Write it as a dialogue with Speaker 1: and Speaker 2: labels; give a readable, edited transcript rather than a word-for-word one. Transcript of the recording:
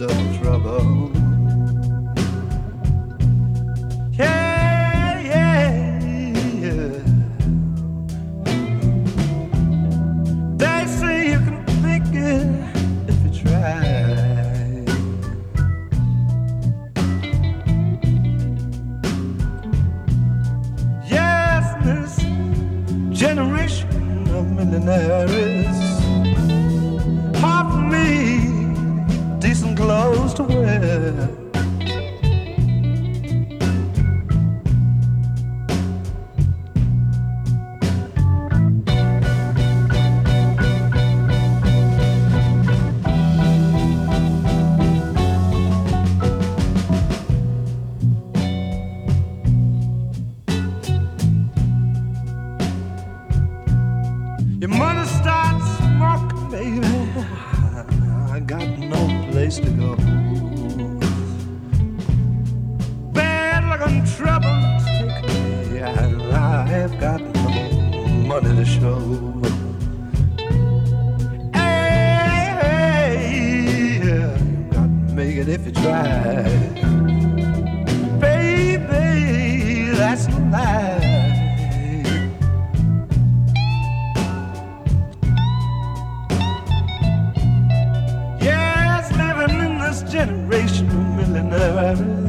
Speaker 1: double trouble. Yeah, yeah, yeah. They say you can make it if you try. Yes, this generation of millionaires, hard for me, decent clothes to wear. Your mother starts smoking, baby, I got no place to go. Bad luck and trouble take me, I've got no money to show. Hey, you got to make it if you try. Baby, that's a lie. Generation of millionaires,